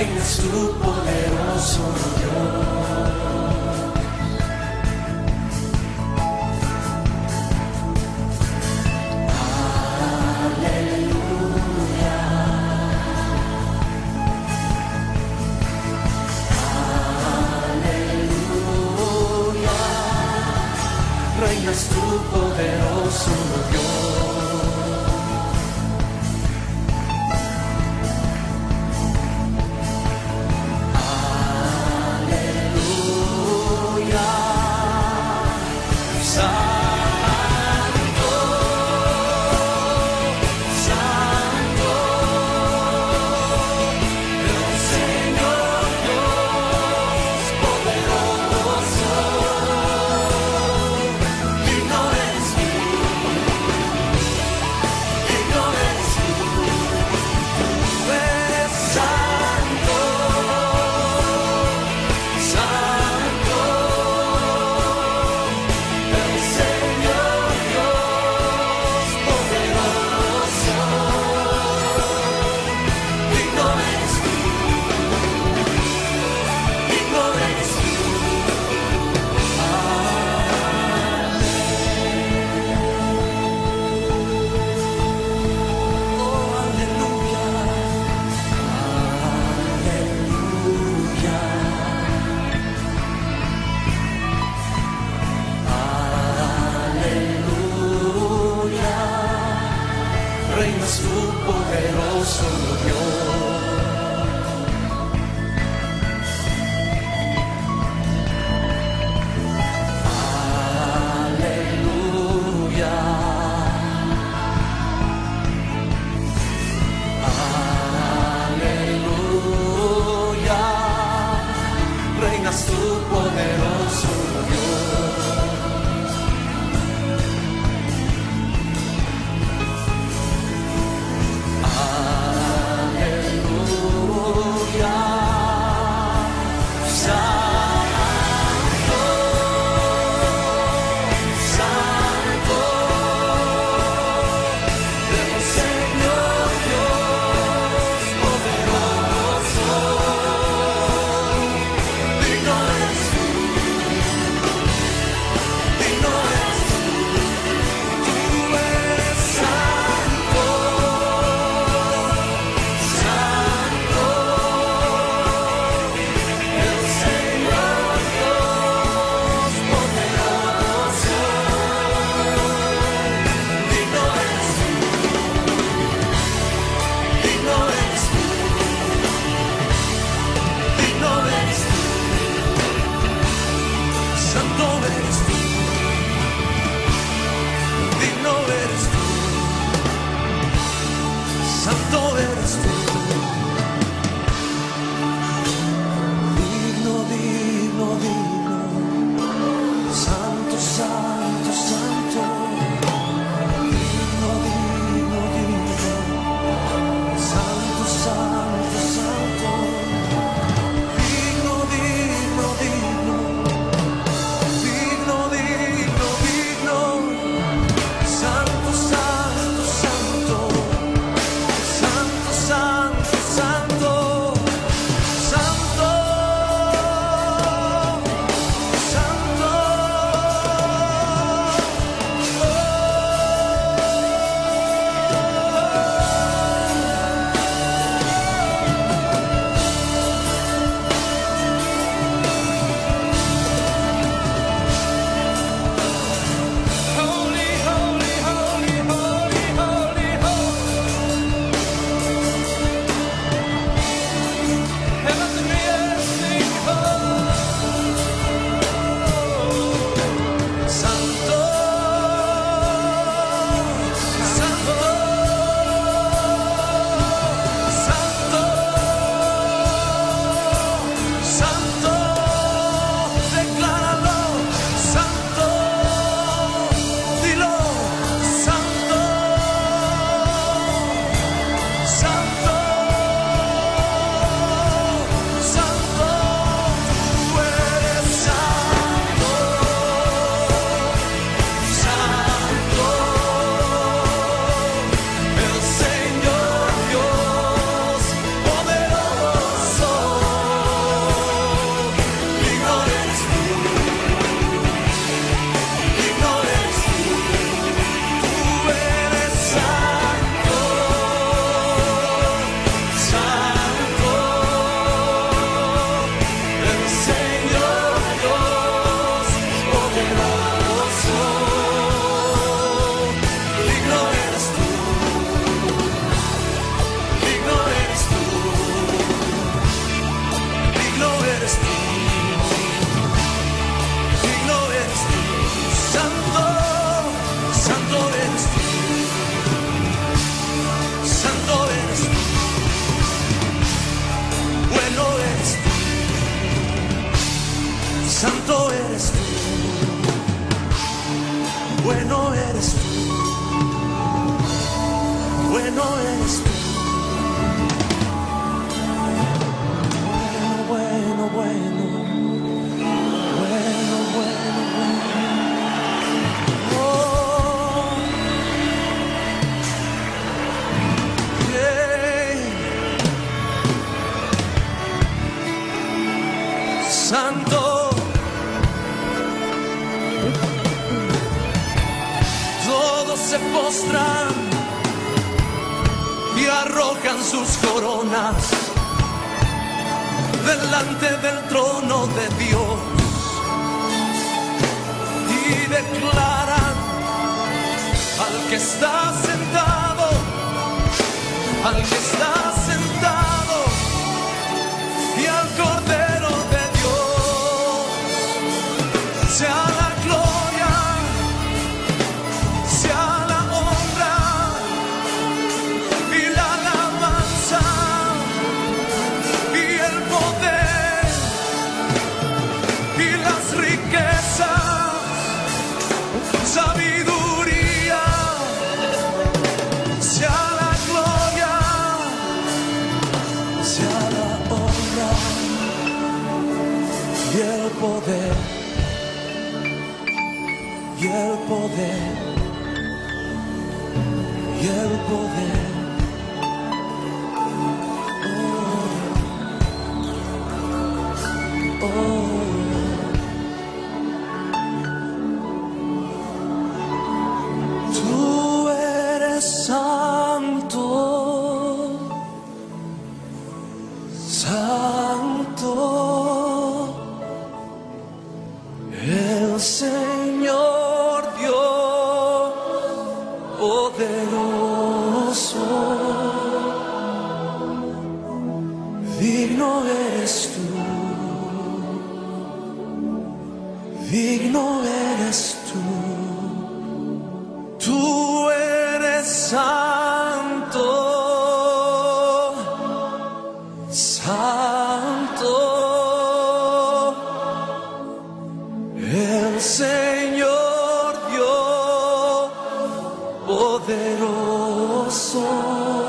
reinas tú, poderoso Dios. Reinas tú, poderoso Dios. Aleluya. Santo, Santo, el Señor Dios poderoso. Reinas tú, poderoso Aleluya. Aleluya. Reinas tú, poderoso poderoso. santo eres tú, bueno eres tú, bueno eres tú, bueno, bueno, bueno. Santo, todos se postran y arrojan sus coronas delante del trono de Dios y declaran al que está sentado, al que está sentado y al Cordero de Dios, sea la gloria, sea la honra y la alabanza y el poder y las riquezas, sabiduría, sea la gloria, sea la honra y el poder, y el poder, y el poder. Oh, oh. Tú eres santo, santo, el Señor Dios poderoso, digno eres tú, digno eres tú, tú eres santo, santo, el Señor Dios poderoso.